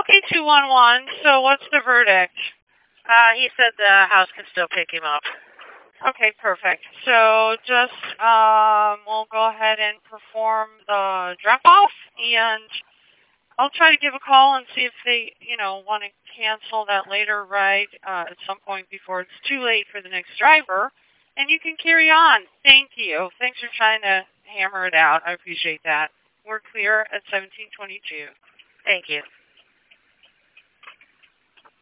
Okay, 211. So what's the verdict? He said the house can still pick him up. Okay, perfect. So just we'll go ahead and perform the drop-off, and I'll try to give a call and see if they, want to cancel that later ride at some point before it's too late for the next driver. And you can carry on. Thank you. Thanks for trying to hammer it out. I appreciate that. We're clear at 1722. Thank you.